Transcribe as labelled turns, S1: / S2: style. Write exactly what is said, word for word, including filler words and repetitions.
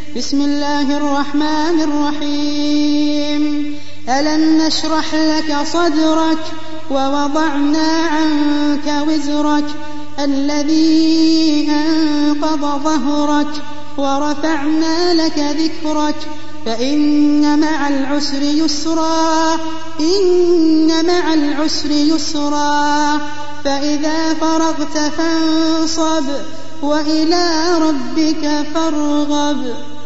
S1: بسم الله الرحمن الرحيم ألم نشرح لك صدرك ووضعنا عنك وزرك الذي أنقض ظهرك ورفعنا لك ذكرك فإن مع العسر يسرا إن مع العسر يسرا فإذا فرغت فانصب وإلى ربك فارغب.